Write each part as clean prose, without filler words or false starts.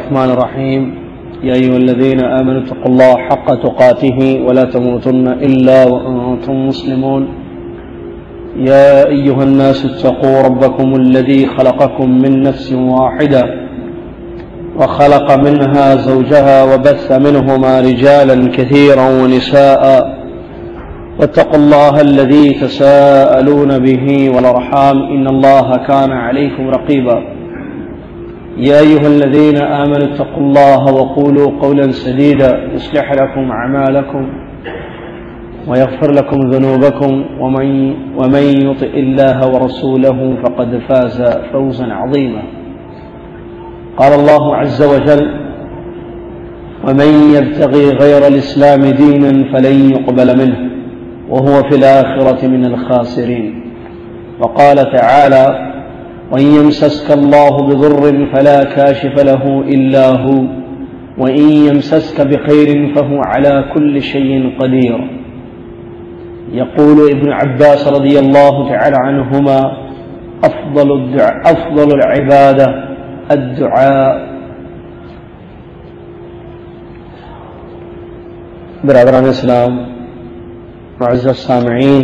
الرحمن الرحيم يا أيها الذين آمنوا اتقوا الله حق تقاته ولا تموتن إلا وأنتم مسلمون يا أيها الناس اتقوا ربكم الذي خلقكم من نفس واحدة وخلق منها زوجها وبث منهما رجالا كثيرا ونساء واتقوا الله الذي تساءلون به والأرحام إن الله كان عليكم رقيبا يا أيها الذين آمنوا اتقوا الله وقولوا قولا سديدا يصلح لكم أعمالكم ويغفر لكم ذنوبكم ومن يطع الله ورسوله فقد فاز فوزا عظيما. قال الله عز وجل: ومن يبتغي غير الإسلام دينا فلن يقبل منه وهو في الآخرة من الخاسرين. وقال تعالى: وإن يمسسك الله بضر فلا كاشف له إلا هو وإن يمسسك بخير فهو على كل شيء قدير. يقول ابن عباس رضي الله تعالى عنهما: أفضل العبادة الدعاء. برادران اسلام، معزز سامعین،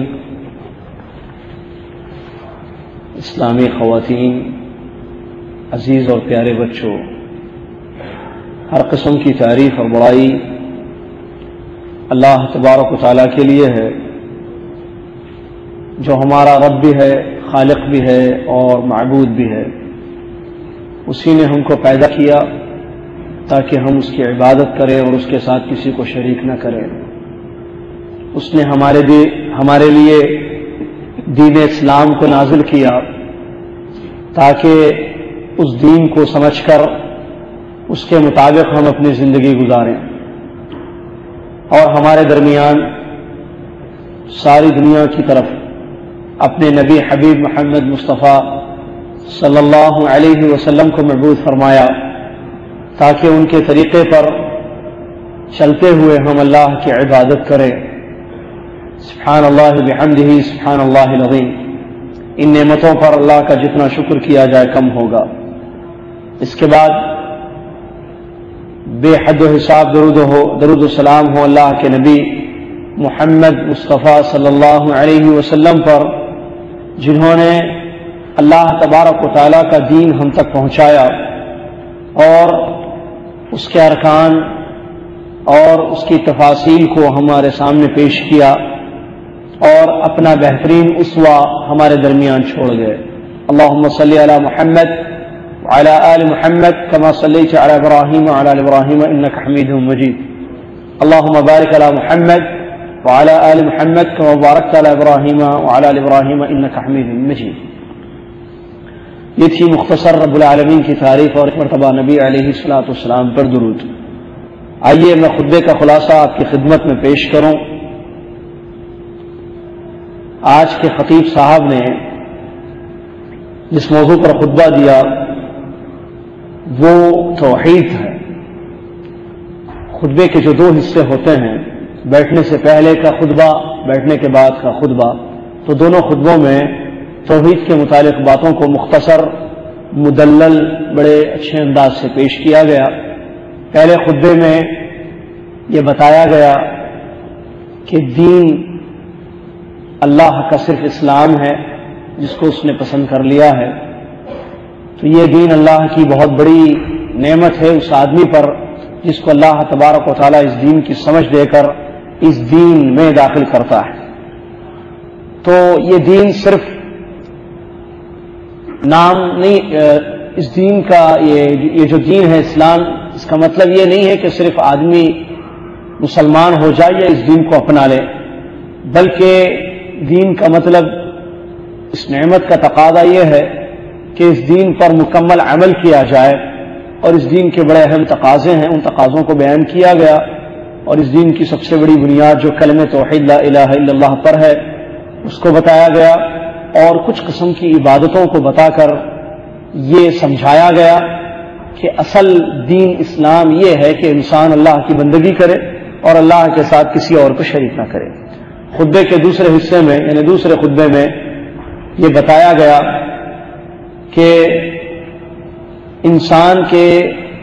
اسلامی خواتین، عزیز اور پیارے بچوں، ہر قسم کی تعریف اور بڑائی اللہ تبارک و تعالیٰ کے لیے ہے، جو ہمارا رب بھی ہے، خالق بھی ہے اور معبود بھی ہے۔ اسی نے ہم کو پیدا کیا تاکہ ہم اس کی عبادت کریں اور اس کے ساتھ کسی کو شریک نہ کریں۔ اس نے ہمارے لیے دین اسلام کو نازل کیا تاکہ اس دین کو سمجھ کر اس کے مطابق ہم اپنی زندگی گزاریں، اور ہمارے درمیان ساری دنیا کی طرف اپنے نبی حبیب محمد مصطفیٰ صلی اللہ علیہ وسلم کو مبعوث فرمایا تاکہ ان کے طریقے پر چلتے ہوئے ہم اللہ کی عبادت کریں۔ سبحان اللہ بحمدہ سبحان اللہ العظیم۔ ان نعمتوں پر اللہ کا جتنا شکر کیا جائے کم ہوگا۔ اس کے بعد بے حد و حساب درود و سلام ہو اللہ کے نبی محمد مصطفیٰ صلی اللہ علیہ وسلم پر، جنہوں نے اللہ تبارک و تعالیٰ کا دین ہم تک پہنچایا اور اس کے ارکان اور اس کی تفاصیل کو ہمارے سامنے پیش کیا اور اپنا بہترین اسوہ ہمارے درمیان چھوڑ گئے۔ اللہم صلی علی محمد وعلی آل محمد کما صلیت علی ابراہیم وعلی آل ابراہیم انک حمید مجید۔ اللہم بارک علی محمد وعلی آل محمد کما بارکت علی ابراہیم وعلی آل ابراہیم انک حمید مجید۔ یہ تھی مختصر رب العالمین کی تعریف اور ایک مرتبہ نبی علیہ الصلوۃ والسلام پر درود۔ آئیے میں خطبے کا خلاصہ آپ کی خدمت میں پیش کروں۔ آج کے خطیب صاحب نے جس موضوع پر خطبہ دیا وہ توحید ہے۔ خطبے کے جو دو حصے ہوتے ہیں، بیٹھنے سے پہلے کا خطبہ، بیٹھنے کے بعد کا خطبہ، تو دونوں خطبوں میں توحید کے متعلق باتوں کو مختصر، مدلل، بڑے اچھے انداز سے پیش کیا گیا۔ پہلے خطبے میں یہ بتایا گیا کہ دین اللہ کا صرف اسلام ہے جس کو اس نے پسند کر لیا ہے، تو یہ دین اللہ کی بہت بڑی نعمت ہے اس آدمی پر جس کو اللہ تبارک و تعالیٰ اس دین کی سمجھ دے کر اس دین میں داخل کرتا ہے۔ تو یہ دین صرف نام نہیں، اس دین کا یہ جو دین ہے اسلام، اس کا مطلب یہ نہیں ہے کہ صرف آدمی مسلمان ہو جائے یا اس دین کو اپنا لے، بلکہ دین کا مطلب، اس نعمت کا تقاضا یہ ہے کہ اس دین پر مکمل عمل کیا جائے، اور اس دین کے بڑے اہم تقاضے ہیں، ان تقاضوں کو بیان کیا گیا، اور اس دین کی سب سے بڑی بنیاد جو کلمہ توحید لا الہ الا اللہ پر ہے اس کو بتایا گیا، اور کچھ قسم کی عبادتوں کو بتا کر یہ سمجھایا گیا کہ اصل دین اسلام یہ ہے کہ انسان اللہ کی بندگی کرے اور اللہ کے ساتھ کسی اور کو شریک نہ کرے۔ خطبے کے دوسرے حصے میں یعنی دوسرے خطبے میں یہ بتایا گیا کہ انسان کے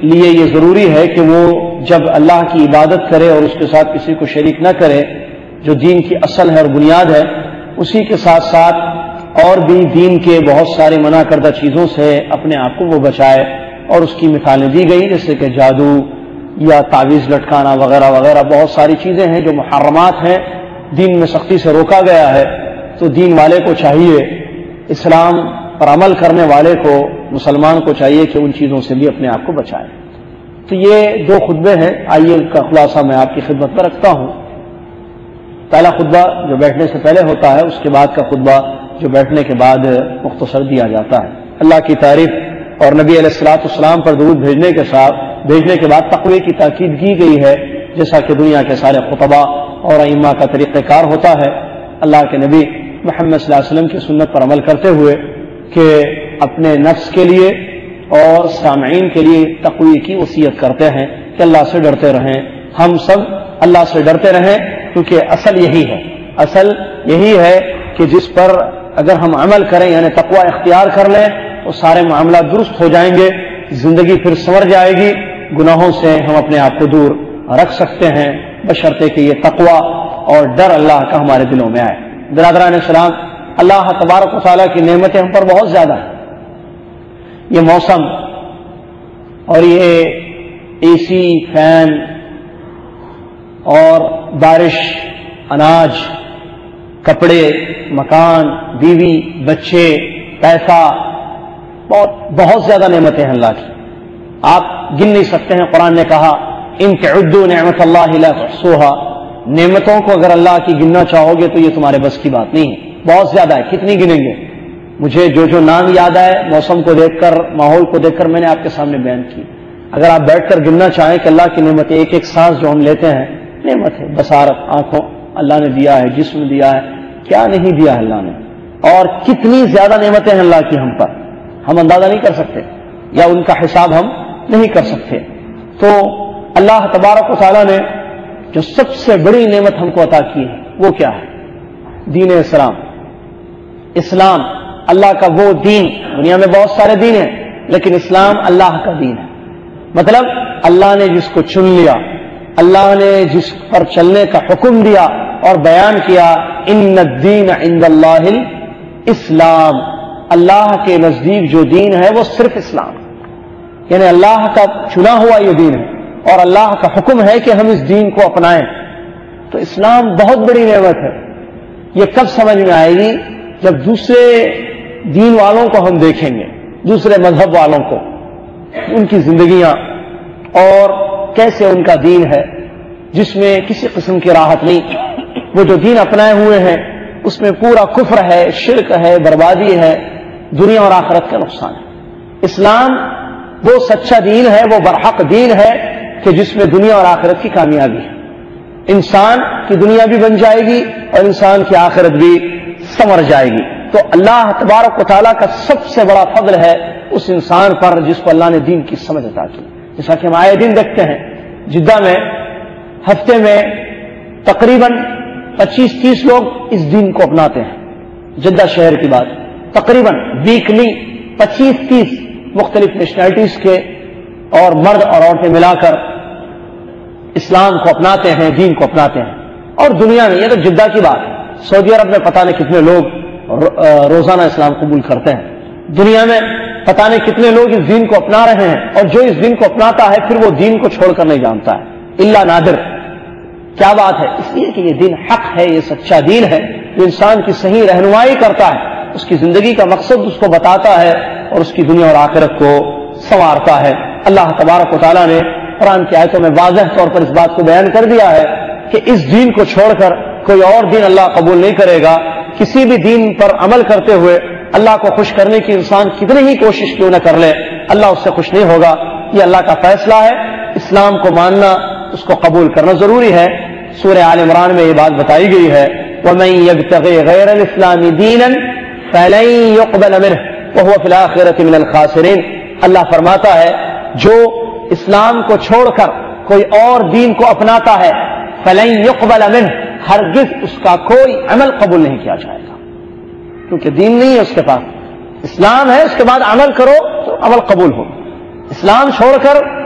لیے یہ ضروری ہے کہ وہ جب اللہ کی عبادت کرے اور اس کے ساتھ کسی کو شریک نہ کرے، جو دین کی اصل ہے اور بنیاد ہے، اسی کے ساتھ ساتھ اور بھی دین کے بہت سارے منع کردہ چیزوں سے اپنے آپ کو وہ بچائے. اور اس کی مثالیں دی گئی، جیسے کہ جادو یا تعویذ لٹکانا وغیرہ وغیرہ بہت ساری چیزیں ہیں جو محرمات ہیں، دین میں سختی سے روکا گیا ہے. تو دین والے کو چاہیے، اسلام پر عمل کرنے والے کو، مسلمان کو چاہیے کہ ان چیزوں سے بھی اپنے آپ کو بچائے. تو یہ 2 خطبے ہیں، آئیے ان کا خلاصہ میں آپ کی خدمت میں رکھتا ہوں. پہلا خطبہ جو بیٹھنے سے پہلے ہوتا ہے، اس کے بعد کا خطبہ جو بیٹھنے کے بعد مختصر دیا جاتا ہے. اللہ کی تعریف اور نبی علیہ الصلوۃ والسلام پر درود بھیجنے کے بعد تقوی کی تاکید کی گئی ہے، جیسا کہ دنیا کے سارے خطبہ اور ائمہ کا طریقہ کار ہوتا ہے. اللہ کے نبی محمد صلی اللہ علیہ وسلم کی سنت پر عمل کرتے ہوئے کہ اپنے نفس کے لیے اور سامعین کے لیے تقوی کی وصیت کرتے ہیں کہ اللہ سے ڈرتے رہیں. ہم سب اللہ سے ڈرتے رہیں، کیونکہ اصل یہی ہے کہ جس پر اگر ہم عمل کریں، یعنی تقوی اختیار کر لیں، تو سارے معاملات درست ہو جائیں گے، زندگی پھر سنور جائے گی، گناہوں سے ہم اپنے آپ کو دور رکھ سکتے ہیں، بشرطے کہ یہ تقوی اور ڈر اللہ کا ہمارے دلوں میں آئے. برادران اسلام، اللہ تبارک و تعالیٰ کی نعمتیں ہم پر بہت زیادہ ہیں. یہ موسم اور یہ اے سی، فین اور بارش، اناج، کپڑے، مکان، بیوی، بچے، پیسہ، بہت زیادہ نعمتیں ہیں اللہ کی، آپ گن نہیں سکتے ہیں. قرآن نے کہا ان تعدوا نعمت اللہ لا تحصوها، نعمتوں کو اگر اللہ کی گننا چاہو گے تو یہ تمہارے بس کی بات نہیں ہے، بہت زیادہ ہے، کتنی گنیں گے. مجھے جو نام یاد آئے موسم کو دیکھ کر، ماحول کو دیکھ کر میں نے آپ کے سامنے بیان کی. اگر آپ بیٹھ کر گننا چاہیں کہ اللہ کی نعمتیں، ایک ایک سانس جو ہم لیتے ہیں نعمت ہے. بصارت، آنکھوں اللہ نے دیا ہے، جسم دیا ہے، کیا نہیں دیا ہے اللہ نے، اور کتنی زیادہ نعمتیں ہیں اللہ کی ہم پر، ہم اندازہ نہیں کر سکتے یا ان کا حساب ہم نہیں کر سکتے. تو اللہ تبارک و تعالیٰ نے جو سب سے بڑی نعمت ہم کو عطا کی ہے وہ کیا ہے؟ دین اسلام. اسلام اللہ کا وہ دین، دنیا میں بہت سارے دین ہیں لیکن اسلام اللہ کا دین ہے. مطلب اللہ نے جس کو چن لیا، اللہ نے جس پر چلنے کا حکم دیا اور بیان کیا، ان الدین عند اللہ الاسلام، اللہ کے نزدیک جو دین ہے وہ صرف اسلام، یعنی اللہ کا چنا ہوا یہ دین ہے اور اللہ کا حکم ہے کہ ہم اس دین کو اپنائیں. تو اسلام بہت بڑی نعمت ہے. یہ کب سمجھ میں آئے گی؟ جب دوسرے دین والوں کو ہم دیکھیں گے، دوسرے مذہب والوں کو، ان کی زندگیاں اور کیسے ان کا دین ہے جس میں کسی قسم کی راحت نہیں. وہ جو دین اپنائے ہوئے ہیں اس میں پورا کفر ہے، شرک ہے، بربادی ہے، دنیا اور آخرت کا نقصان ہے. اسلام وہ سچا دین ہے، وہ برحق دین ہے کہ جس میں دنیا اور آخرت کی کامیابی ہے. انسان کی دنیا بھی بن جائے گی اور انسان کی آخرت بھی سنور جائے گی. تو اللہ تبارک و تعالیٰ کا سب سے بڑا فضل ہے اس انسان پر جس کو اللہ نے دین کی سمجھ عطا کی. جیسا کہ ہم آئے دن دیکھتے ہیں جدہ میں ہفتے میں تقریباً 25-30 لوگ اس دین کو اپناتے ہیں. جدہ شہر کی بات، تقریباً ویکلی 25-30 مختلف نیشنلٹیز کے اور مرد اور عورتیں ملا کر اسلام کو اپناتے ہیں، دین کو اپناتے ہیں. اور دنیا میں، یہ تو جدہ کی بات ہے، سعودی عرب میں پتہ نہیں کتنے لوگ روزانہ اسلام قبول کرتے ہیں. دنیا میں پتہ نہیں کتنے لوگ اس دین کو اپنا رہے ہیں، اور جو اس دین کو اپناتا ہے پھر وہ دین کو چھوڑ کر نہیں جانتا ہے، الا نادر. کیا بات ہے؟ اس لیے کہ یہ دین حق ہے، یہ سچا دین ہے جو انسان کی صحیح رہنمائی کرتا ہے، اس کی زندگی کا مقصد اس کو بتاتا ہے اور اس کی دنیا اور آخرت کو سنوارتا ہے. اللہ تبارک و تعالیٰ نے قرآن کی آیتوں میں واضح طور پر اس بات کو بیان کر دیا ہے کہ اس دین کو چھوڑ کر کوئی اور دین اللہ قبول نہیں کرے گا. کسی بھی دین پر عمل کرتے ہوئے اللہ کو خوش کرنے کی انسان کتنی ہی کوشش کیوں نہ کر لے، اللہ اس سے خوش نہیں ہوگا. یہ اللہ کا فیصلہ ہے. اسلام کو ماننا، اس کو قبول کرنا ضروری ہے. سورہ آل عمران میں یہ بات بتائی گئی ہے، وَمَن يَبْتَغِ غَيْرَ الْإِسْلَامِ دِينًا فَلَن يُقْبَلَ مِنْهُ وَهُوَ فِي الْآخِرَةِ مِنَ الْخَاسِرِينَ. اللہ فرماتا ہے جو اسلام کو چھوڑ کر کوئی اور دین کو اپناتا ہے، فَلَن يُقْبَلَ مِنْهُ، ہرگز اس کا کوئی عمل قبول نہیں کیا جائے گا، کیونکہ دین نہیں ہے اس کے پاس. اسلام ہے، اس کے بعد عمل کرو تو عمل قبول ہو. اسلام چھوڑ کر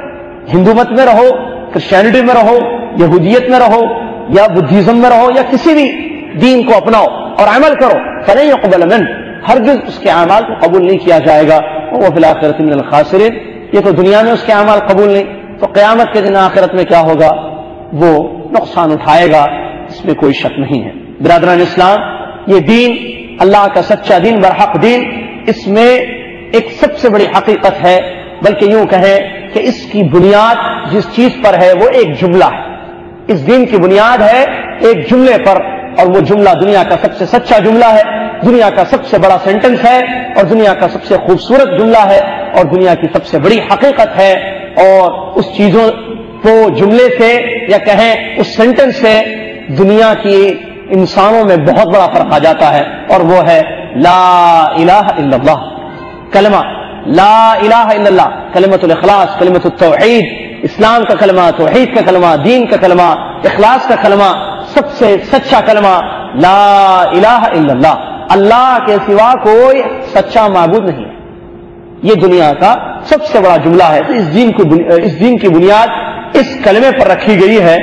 ہندو مت میں رہو، کرسچینٹی میں رہو، یہودیت میں رہو یا بدھزم میں رہو یا کسی بھی دین کو اپناؤ اور عمل کرو، فلن يقبل منه، ہرگز اس کے اعمال کو قبول نہیں کیا جائے گا، وهو في الآخرة من الخاسرين، یہ تو دنیا میں اس کے اعمال قبول نہیں، تو قیامت کے دن آخرت میں کیا ہوگا؟ وہ نقصان اٹھائے گا، اس میں کوئی شک نہیں ہے۔ برادران اسلام، یہ دین اللہ کا سچا دین، برحق دین، اس میں ایک سب سے بڑی حقیقت ہے، بلکہ یوں کہیں کہ اس کی بنیاد جس چیز پر ہے وہ ایک جملہ ہے۔ اس دین کی بنیاد ہے ایک جملے پر، اور وہ جملہ دنیا کا سب سے سچا جملہ ہے، دنیا کا سب سے بڑا سینٹنس ہے، اور دنیا کا سب سے خوبصورت جملہ ہے، اور دنیا کی سب سے بڑی حقیقت ہے۔ اور اس چیزوں کو جملے سے یا کہیں اس سینٹنس سے دنیا کی انسانوں میں بہت بڑا فرق آ جاتا ہے، اور وہ ہے لا الہ الا اللہ، کلمہ لا الہ الا اللہ، کلمۃ الاخلاص، کلمۃ التوحید، اسلام کا کلمہ، توحید کا کلمہ، دین کا کلمہ، اخلاص کا کلمہ، سب سے سچا کلمہ لا الہ الا اللہ، اللہ کے سوا کوئی سچا معبود نہیں ہے، یہ دنیا کا سب سے بڑا جملہ ہے۔ اس دین کی بنیاد اس کلمے پر رکھی گئی ہے،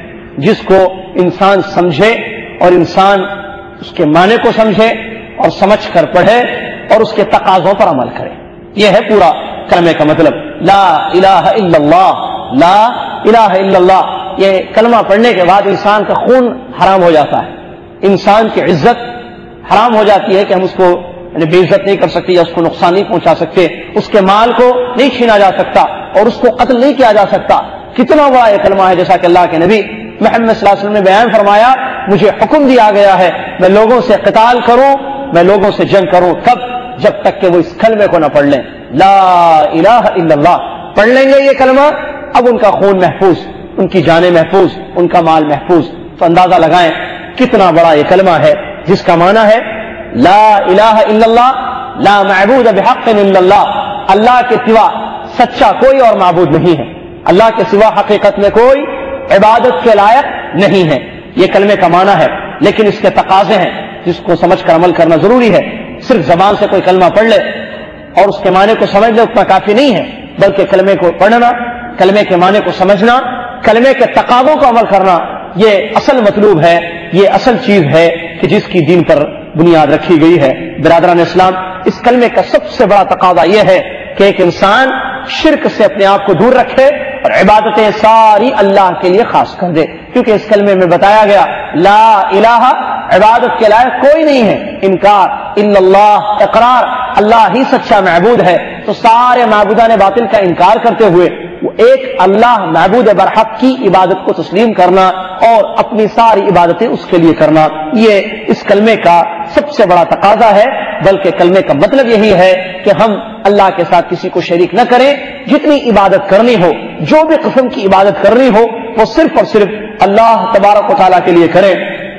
جس کو انسان سمجھے اور انسان اس کے معنی کو سمجھے اور سمجھ کر پڑھے اور اس کے تقاضوں پر عمل کرے، یہ ہے پورا کلمے کا مطلب، لا الہ الا اللہ، لا الہ الا اللہ۔ یہ کلمہ پڑھنے کے بعد انسان کا خون حرام ہو جاتا ہے، انسان کی عزت حرام ہو جاتی ہے کہ ہم اس کو بے عزت نہیں کر سکتے یا اس کو نقصان نہیں پہنچا سکتے، اس کے مال کو نہیں چھینا جا سکتا اور اس کو قتل نہیں کیا جا سکتا۔ کتنا بڑا یہ کلمہ ہے، جیسا کہ اللہ کے نبی محمد صلی اللہ علیہ وسلم نے بیان فرمایا، مجھے حکم دیا گیا ہے میں لوگوں سے قتال کروں، میں لوگوں سے جنگ کروں، کب؟ جب تک کہ وہ اس کلمے کو نہ پڑھ لیں، لا الہ الا اللہ۔ پڑھ لیں گے یہ کلمہ، اب ان کا خون محفوظ، ان کی جانیں محفوظ، ان کا مال محفوظ۔ تو اندازہ لگائیں کتنا بڑا یہ کلمہ ہے، جس کا معنی ہے لا الہ الا اللہ، لا معبود بحق الا اللہ، اللہ کے سوا سچا کوئی اور معبود نہیں ہے، اللہ کے سوا حقیقت میں کوئی عبادت کے لائق نہیں ہے، یہ کلمے کا معنی ہے۔ لیکن اس کے تقاضے ہیں جس کو سمجھ کر عمل کرنا ضروری ہے۔ صرف زبان سے کوئی کلمہ پڑھ لے اور اس کے معنی کو سمجھ لے اتنا کافی نہیں ہے، بلکہ کلمے کو پڑھنا، کلمے کے معنی کو سمجھنا، کلمے کے تقاضوں کو عمل کرنا، یہ اصل مطلوب ہے، یہ اصل چیز ہے کہ جس کی دین پر بنیاد رکھی گئی ہے۔ برادران اسلام، اس کلمے کا سب سے بڑا تقاضا یہ ہے کہ ایک انسان شرک سے اپنے آپ کو دور رکھے اور عبادتیں ساری اللہ کے لیے خاص کر دے، کیونکہ اس کلمے میں بتایا گیا لا الہ، عبادت کے لائق کوئی نہیں ہے، انکار، الا اللہ، اقرار، اللہ ہی سچا معبود ہے۔ تو سارے معبودان باطل کا انکار کرتے ہوئے وہ ایک اللہ معبود برحق کی عبادت کو تسلیم کرنا اور اپنی ساری عبادتیں اس کے لیے کرنا، یہ اس کلمے کا سب سے بڑا تقاضا ہے۔ بلکہ کلمے کا مطلب یہی ہے کہ ہم اللہ کے ساتھ کسی کو شریک نہ کریں، جتنی عبادت کرنی ہو، جو بھی قسم کی عبادت کرنی ہو، وہ صرف اور صرف اللہ تبارک و تعالیٰ کے لیے کریں،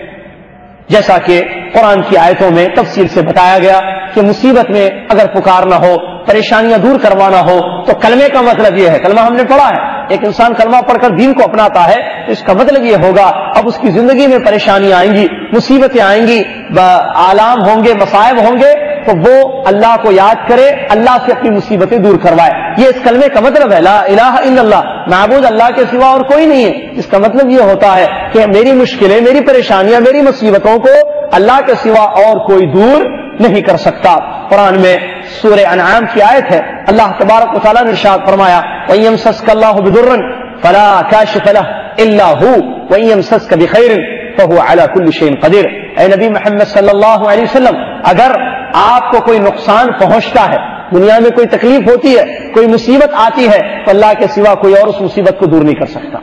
جیسا کہ قرآن کی آیتوں میں تفصیل سے بتایا گیا کہ مصیبت میں اگر پکارنا ہو، پریشانیاں دور کروانا ہو تو کلمے کا مطلب یہ ہے، کلمہ ہم نے پڑھا ہے، ایک انسان کلمہ پڑھ کر دین کو اپناتا ہے، اس کا مطلب یہ ہوگا اب اس کی زندگی میں پریشانیاں آئیں گی، مصیبتیں آئیں گی، آلام ہوں گے، مصائب ہوں گے، تو وہ اللہ کو یاد کرے، اللہ سے اپنی مصیبتیں دور کروائے۔ یہ اس کلمے کا مطلب ہے، لا الہ الا اللہ، معبود اللہ کے سوا اور کوئی نہیں ہے۔ اس کا مطلب یہ ہوتا ہے کہ میری مشکلیں، میری پریشانیاں، میری مصیبتوں کو اللہ کے سوا اور کوئی دور نہیں کر سکتا۔ قرآن میں سورہ انعام کی آیت ہے، اللہ تبارک و تعالیٰ نے ارشاد فرمایا وَإِن يَمْسَسْكَ اللَّهُ بِضُرٍّ فَلَا كَاشِفَ لَهُ إِلَّا هُوَ وَإِن يَمْسَسْكَ بِخَيْرٍ فَهُوَ عَلَى كُلِّ شَيْءٍ قَدِيرٌ۔ اے نبی محمد صلی اللہ علیہ وسلم، اگر آپ کو کوئی نقصان پہنچتا ہے، دنیا میں کوئی تکلیف ہوتی ہے، کوئی مصیبت آتی ہے، تو اللہ کے سوا کوئی اور اس مصیبت کو دور نہیں کر سکتا۔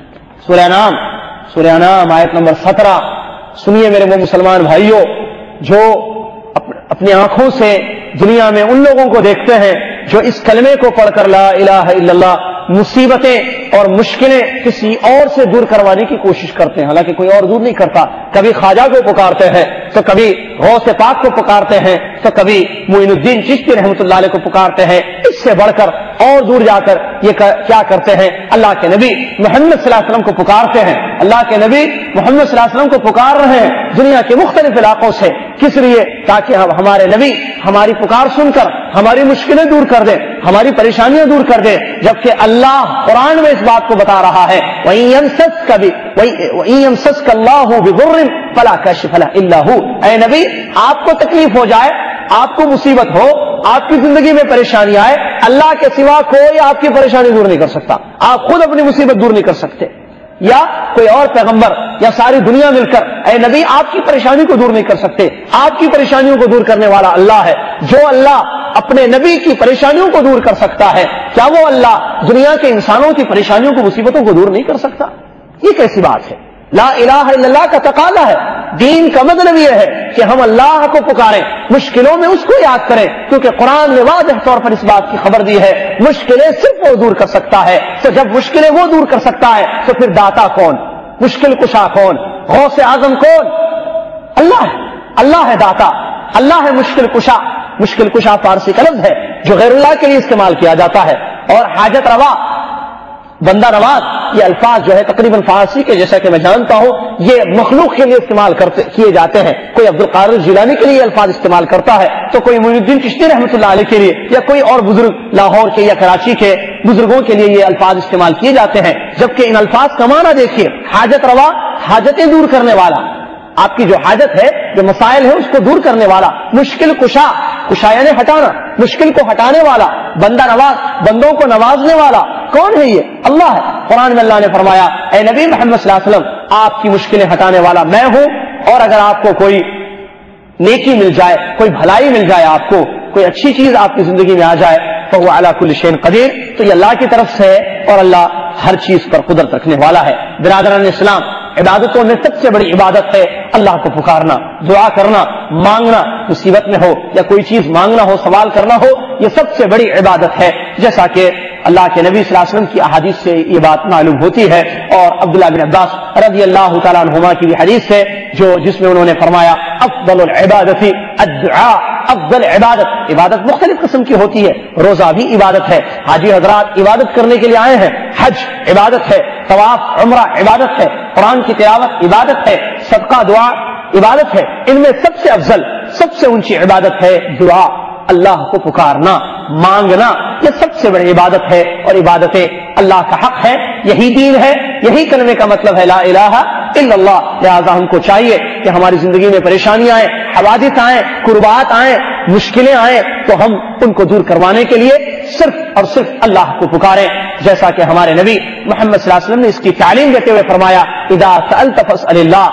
سورہ انعام آیت نمبر 17 سنیے میرے وہ مسلمان بھائیوں جو اپنی آنکھوں سے دنیا میں ان لوگوں کو دیکھتے ہیں جو اس کلمے کو پڑھ کر لا الہ الا اللہ مصیبتیں اور مشکلیں کسی اور سے دور کروانے کی کوشش کرتے ہیں، حالانکہ کوئی اور دور نہیں کرتا. کبھی خواجہ کو پکارتے ہیں تو کبھی غوث پاک کو پکارتے ہیں تو کبھی معین الدین چشتی رحمۃ اللہ علیہ کو پکارتے ہیں. اس سے بڑھ کر اور دور جا کر یہ کیا کرتے ہیں، اللہ کے نبی محمد صلی اللہ علیہ وسلم کو پکارتے ہیں. اللہ کے نبی محمد صلی اللہ علیہ وسلم کو پکار رہے ہیں دنیا کے مختلف علاقوں سے. کس لیے؟ تاکہ ہمارے نبی ہماری پکار سن کر ہماری مشکلیں دور کر دیں، ہماری پریشانیاں دور کر دیں. جبکہ اللہ قرآن میں اس بات کو بتا رہا ہے وَإِن يَمْسَسْكَ اللَّهُ بِضُرٍّ فَلَا كَاشِفَ لَهُ إِلَّا هُوَ. اے نبی، آپ کو تکلیف ہو جائے، آپ کو مصیبت ہو، آپ کی زندگی میں پریشانی آئے، اللہ کے سوا کوئی آپ کی پریشانی دور نہیں کر سکتا. آپ خود اپنی مصیبت دور نہیں کر سکتے، یا کوئی اور پیغمبر یا ساری دنیا مل کر اے نبی آپ کی پریشانی کو دور نہیں کر سکتے. آپ کی پریشانیوں کو دور کرنے والا اللہ ہے. جو اللہ اپنے نبی کی پریشانیوں کو دور کر سکتا ہے، کیا وہ اللہ دنیا کے انسانوں کی پریشانیوں کو، مصیبتوں کو دور نہیں کر سکتا؟ یہ کیسی بات ہے؟ لا الہ الا اللہ کا تقاضا ہے. دین کا مطلب یہ ہے کہ ہم اللہ کو پکاریں، مشکلوں میں اس کو یاد کریں، کیونکہ قرآن نے واضح طور پر اس بات کی خبر دی ہے مشکلیں صرف وہ دور کر سکتا ہے. تو جب مشکلیں وہ دور کر سکتا ہے تو پھر داتا کون، مشکل کشا کون، غوث اعظم کون؟ اللہ ہے. اللہ ہے داتا، اللہ ہے مشکل کشا. مشکل کشا فارسی کا لفظ ہے جو غیر اللہ کے لیے استعمال کیا جاتا ہے. اور حاجت روا، بندہ نواز، یہ الفاظ جو ہے تقریباً فارسی کے، جیسا کہ میں جانتا ہوں، یہ مخلوق کے لیے استعمال کیے جاتے ہیں. کوئی عبد القادر جیلانی کے لیے الفاظ استعمال کرتا ہے تو کوئی معین الدین چشتی رحمۃ اللہ علیہ کے لیے، یا کوئی اور بزرگ لاہور کے یا کراچی کے بزرگوں کے لیے یہ الفاظ استعمال کیے جاتے ہیں. جبکہ ان الفاظ کا معنی دیکھیے، حاجت روا، حاجتیں دور کرنے والا، آپ کی جو حاجت ہے، جو مسائل ہے اس کو دور کرنے والا. مشکل کشا، کشا یعنی ہٹانا، مشکل کو ہٹانے والا. بندہ نواز، بندوں کو نوازنے والا. کون ہے یہ؟ اللہ ہے. قرآن میں اللہ نے فرمایا اے نبی محمد صلی اللہ علیہ وسلم آپ کی مشکلیں ہٹانے والا میں ہوں. اور اگر آپ کو کوئی نیکی مل جائے، کوئی بھلائی مل جائے، آپ کو کوئی اچھی چیز آپ کی زندگی میں آ جائے تو وہ علی کل شیء قدیر، تو یہ اللہ کی طرف سے ہے اور اللہ ہر چیز پر قدرت رکھنے والا ہے. برادران اسلام، عبادتوں میں سب سے بڑی عبادت ہے اللہ کو پکارنا، دعا کرنا، مانگنا. مصیبت میں ہو یا کوئی چیز مانگنا ہو، سوال کرنا ہو، یہ سب سے بڑی عبادت ہے. جیسا کہ اللہ کے نبی صلی اللہ علیہ وسلم کی احادیث سے یہ بات معلوم ہوتی ہے، اور عبداللہ بن عباس رضی اللہ تعالیٰ عنہما کی بھی حدیث ہے جس میں انہوں نے فرمایا افضل العبادت الدعاء. افضل عبادت مختلف قسم کی ہوتی ہے. روزہ بھی عبادت ہے، حاجی حضرات عبادت کرنے کے لیے آئے ہیں، حج عبادت ہے، طواف عمرہ عبادت ہے، قرآن کی تلاوت عبادت ہے، صدقہ دعا عبادت ہے. ان میں سب سے افضل، سب سے اونچی عبادت ہے دعا، اللہ کو پکارنا، مانگنا. یہ سب سے بڑی عبادت ہے اور عبادتیں اللہ کا حق ہے. یہی دین ہے، یہی کلمے کا مطلب ہے لا الہ الا اللہ. لہذا ہم کو چاہیے کہ ہماری زندگی میں پریشانیاں آئیں، حوادث آئیں، قربات آئیں، مشکلیں آئیں تو ہم ان کو دور کروانے کے لیے صرف اور صرف اللہ کو پکاریں. جیسا کہ ہمارے نبی محمد صلی اللہ علیہ وسلم نے اس کی تعلیم دیتے ہوئے فرمایا اذا سألت فاسأل اللہ.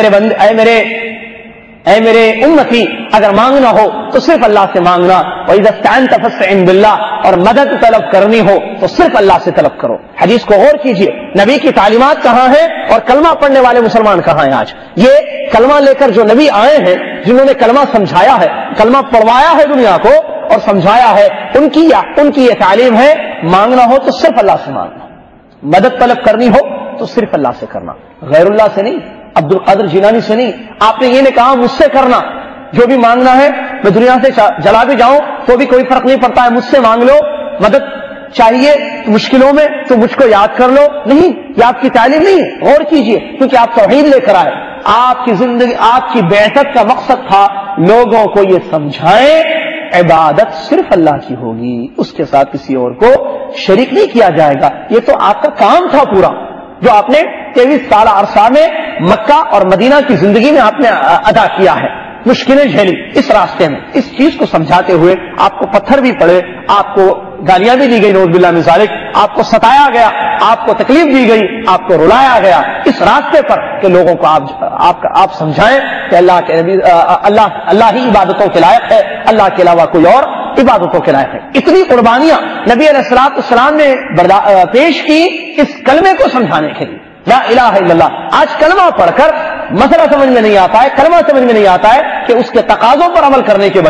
اے میرے امتی، اگر مانگنا ہو تو صرف اللہ سے مانگنا. وَإِذَا اسْتَعَنْتَ فَاسْتَعِنْ بِاللَّهِ، اور مدد طلب کرنی ہو تو صرف اللہ سے طلب کرو. حدیث کو غور کیجئے، نبی کی تعلیمات کہاں ہیں اور کلمہ پڑھنے والے مسلمان کہاں ہیں آج؟ یہ کلمہ لے کر جو نبی آئے ہیں، جنہوں نے کلمہ سمجھایا ہے، کلمہ پڑھوایا ہے دنیا کو اور سمجھایا ہے، ان کی یہ تعلیم ہے مانگنا ہو تو صرف اللہ سے مانگنا، مدد طلب کرنی ہو تو صرف اللہ سے کرنا، غیر اللہ سے نہیں، عبد القادر جیلانی سے نہیں. آپ نے یہ نہیں کہا مجھ سے کرنا، جو بھی مانگنا ہے میں دنیا سے جلا بھی جاؤں تو بھی کوئی فرق نہیں پڑتا ہے، مجھ سے مانگ لو. مدد چاہیے مشکلوں میں تو مجھ کو یاد کر لو. نہیں، یہ آپ کی تعلیم نہیں ہے. غور کیجئے، کیونکہ آپ توحید لے کر آئے. آپ کی زندگی، آپ کی بعثت کا مقصد تھا لوگوں کو یہ سمجھائیں عبادت صرف اللہ کی ہوگی، اس کے ساتھ کسی اور کو شریک نہیں کیا جائے گا. یہ تو آپ کا کام تھا پورا، جو آپ نے 23 سالہ عرصہ میں مکہ اور مدینہ کی زندگی میں آپ نے ادا کیا ہے. مشکلیں جھیلی اس راستے میں، اس چیز کو سمجھاتے ہوئے آپ کو پتھر بھی پڑے، آپ کو گالیاں بھی دی گئی، نعوذ باللہ من ذالک، آپ کو ستایا گیا، آپ کو تکلیف دی گئی، آپ کو رلایا گیا، اس راستے پر کہ لوگوں کو آپ سمجھائیں کہ اللہ ہی عبادتوں کے لائق ہے، اللہ کے علاوہ کوئی اور عبادتوں کے لائق ہے. اتنی قربانیاں نبی علیہ السلام نے پیش کی اس کلمے کو سمجھانے کے لیے، لا الہ الا اللہ. آج کلمہ پڑھ کر مسئلہ سمجھ میں نہیں آتا ہے، کلمہ سمجھ میں نہیں آتا ہے کہ اس کے تقاضوں پر عمل کرنے کے بجائے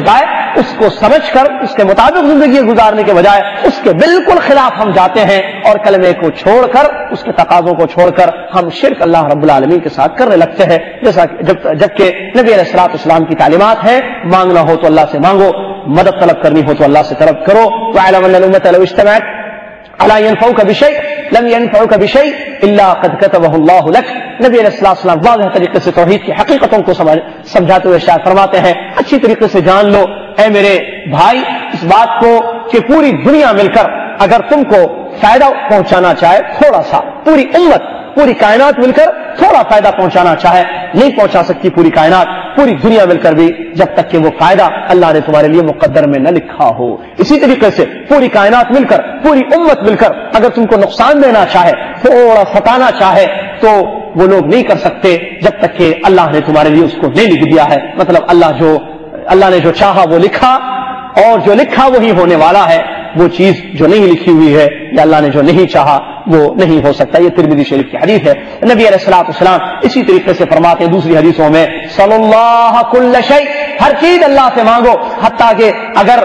اس کو سمجھ کر اس کے مطابق زندگی گزارنے کے بجائے اس کے بالکل خلاف ہم جاتے ہیں اور کلمے کو چھوڑ کر اس کے تقاضوں کو چھوڑ کر ہم شرک اللہ رب العالمین کے ساتھ کرنے لگتے ہیں، جیسا جبکہ نبی علیہ الصلوۃ والسلام کی تعلیمات ہے مانگنا ہو تو اللہ سے مانگو، مدد طلب کرنی ہو تو اللہ سے طلب کرو۔ وَاعْلَمْ أَنَّ الْأُمَّةَ لَوْ اجْتَمَعَتْ عَلَىٰ أَن يَنفَعُوكَ بِشَيْءٍ لَمْ يَنفَعُوكَ بِشَيْءٍ إِلَّا قَدْ كَتَبَهُ اللَّهُ لَكَ۔ نبی علیہ السلام واضح طریقے سے توحید کی حقیقتوں کو سمجھاتے ہوئے ارشاد فرماتے ہیں اچھی طریقے سے جان لو اے میرے بھائی اس بات کو کہ پوری دنیا مل کر اگر تم کو فائدہ پہنچانا چاہے تھوڑا سا، پوری امت پوری کائنات مل کر تھوڑا فائدہ پہنچانا چاہے نہیں پہنچا سکتی پوری کائنات، پوری دنیا مل کر بھی جب تک کہ وہ فائدہ اللہ نے تمہارے لیے مقدر میں نہ لکھا ہو۔ اسی طریقے سے پوری کائنات مل کر پوری امت مل کر اگر تم کو نقصان دینا چاہے تھوڑا ستانا چاہے تو وہ لوگ نہیں کر سکتے جب تک کہ اللہ نے تمہارے لیے اس کو نہیں لکھ دیا ہے۔ مطلب اللہ نے جو چاہا وہ لکھا اور جو لکھا وہی ہونے والا ہے، وہ چیز جو نہیں لکھی ہوئی ہے یا اللہ نے جو نہیں چاہا وہ نہیں ہو سکتا۔ یہ ترمذی شریف کی حدیث ہے۔ نبی علیہ الصلوۃ والسلام اسی طریقے سے فرماتے ہیں دوسری حدیثوں میں صلی اللہ کل شیء، ہر چیز اللہ سے مانگو، حتیٰ کہ اگر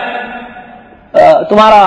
تمہارا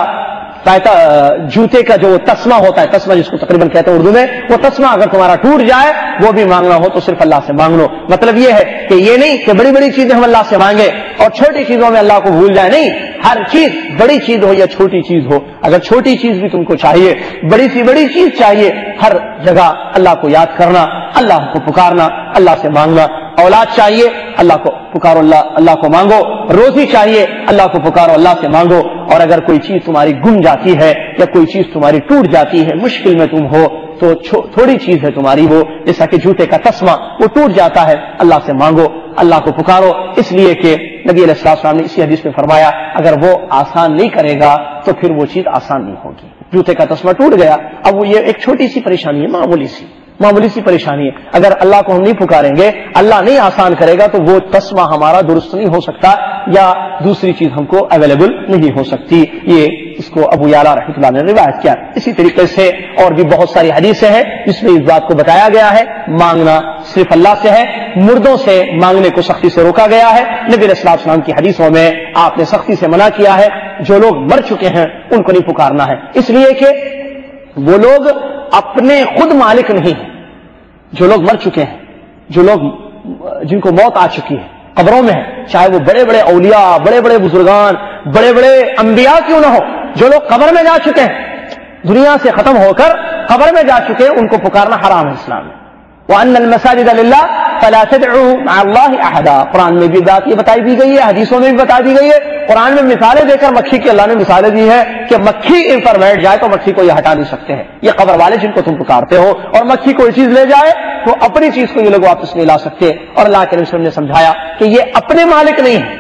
جوتے کا جو تسمہ ہوتا ہے، تسمہ جس کو تقریباً کہتے ہیں اردو میں، وہ تسمہ اگر تمہارا ٹوٹ جائے وہ بھی مانگنا ہو تو صرف اللہ سے مانگ لو۔ مطلب یہ ہے کہ یہ نہیں کہ بڑی بڑی چیزیں ہم اللہ سے مانگے اور چھوٹی چیزوں میں اللہ کو بھول جائے، نہیں، ہر چیز بڑی چیز ہو یا چھوٹی چیز ہو، اگر چھوٹی چیز بھی تم کو چاہیے، بڑی سی بڑی چیز چاہیے، ہر جگہ اللہ کو یاد کرنا، اللہ کو پکارنا، اللہ سے مانگنا۔ اولاد چاہیے اللہ کو پکارو، اللہ کو مانگو، روزی چاہیے اللہ کو پکارو، اللہ سے مانگو، اور اگر کوئی چیز تمہاری گم جاتی ہے یا کوئی چیز تمہاری ٹوٹ جاتی ہے، مشکل میں تم ہو تو تھوڑی چیز ہے تمہاری وہ، جیسا کہ جوتے کا تسمہ وہ ٹوٹ جاتا ہے، اللہ سے مانگو، اللہ کو پکارو، اس لیے کہ نبی علیہ السلام نے اسی حدیث میں فرمایا اگر وہ آسان نہیں کرے گا تو پھر وہ چیز آسان نہیں ہوگی۔ جوتے کا تسمہ ٹوٹ گیا، اب وہ یہ ایک چھوٹی سی پریشانی ہے، معمولی سی پریشانی ہے، اگر اللہ کو ہم نہیں پکاریں گے، اللہ نہیں آسان کرے گا تو وہ تسمہ ہمارا درست نہیں ہو سکتا یا دوسری چیز ہم کو اویلیبل نہیں ہو سکتی۔ یہ اس کو ابو یعلا رحمۃ اللہ نے روایت کیا۔ اسی طریقے سے اور بھی بہت ساری حدیثیں ہیں جس میں اس بات کو بتایا گیا ہے مانگنا صرف اللہ سے ہے، مردوں سے مانگنے کو سختی سے روکا گیا ہے۔ نبی علیہ السلام کی حدیثوں میں آپ نے سختی سے منع کیا ہے جو لوگ مر چکے ہیں ان کو نہیں پکارنا ہے، اس لیے کہ وہ لوگ اپنے خود مالک نہیں ہیں، جو لوگ مر چکے ہیں، جو لوگ جن کو موت آ چکی ہے قبروں میں ہیں، چاہے وہ بڑے بڑے اولیاء، بڑے بڑے بزرگان، بڑے بڑے انبیاء کیوں نہ ہو، جو لوگ قبر میں جا چکے ہیں، دنیا سے ختم ہو کر قبر میں جا چکے ہیں، ان کو پکارنا حرام ہے اسلام میں۔ وَأَنَّ الْمَسَاجِدَ لِلَّهِ فَلَا تَدْعُوا مَعَ اللَّهِ أَحَدًا، قرآن میں بھی بات یہ بتائی دی گئی ہے، حدیثوں میں بھی بتا دی گئی ہے۔ قرآن میں مثالیں دے کر مکھی کی اللہ نے مثالیں دی ہے کہ مکھی ان پر بیٹھ جائے تو مکھی کو یہ ہٹا نہیں سکتے ہیں، یہ قبر والے جن کو تم پکارتے ہو، اور مکھی کوئی چیز لے جائے تو اپنی چیز کو یہ لوگ واپس نہیں لا سکتے، اور اللہ کے رسول نے سمجھایا کہ یہ اپنے مالک نہیں ہے،